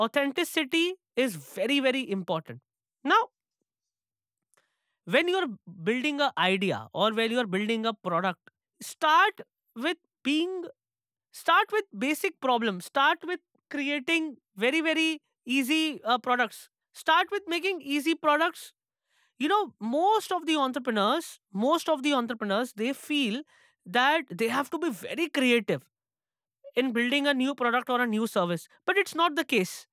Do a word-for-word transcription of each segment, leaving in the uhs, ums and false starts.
authenticity is very, very important. Now, when you're building a idea or when you're building a product, start with being start with basic problems, start with creating very, very easy uh, products, start with making easy products. You know, most of the entrepreneurs most of the entrepreneurs they feel that they have to be very creative in building a new product or a new service, but it's not the case.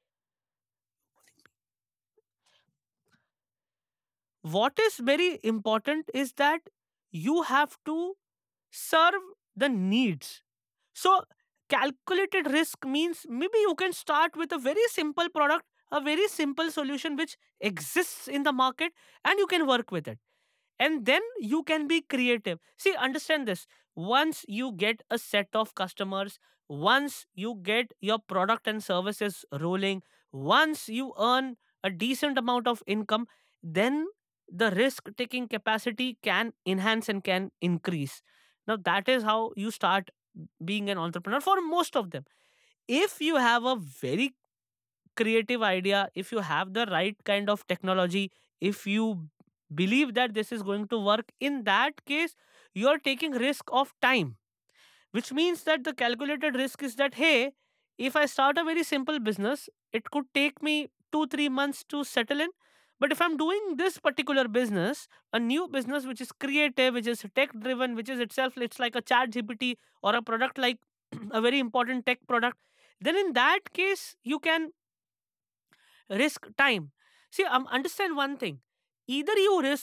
What is very important is that you have to serve the needs. So, calculated risk means maybe you can start with a very simple product, a very simple solution which exists in the market, and you can work with it. And then you can be creative. See, understand this. Once you get a set of customers, once you get your product and services rolling, once you earn a decent amount of income, then the risk taking capacity can enhance and can increase. Now, that is how you start being an entrepreneur for most of them. If you have a very creative idea, if you have the right kind of technology, if you believe that this is going to work, in that case, you're taking risk of time, which means that the calculated risk is that, hey, if I start a very simple business, it could take me two, three months to settle in. But if I'm doing this particular business, a new business which is creative, which is tech driven, which is itself, it's like a chat G P T or a product like a very important tech product, then in that case, you can risk time. See, um, understand one thing. Either you risk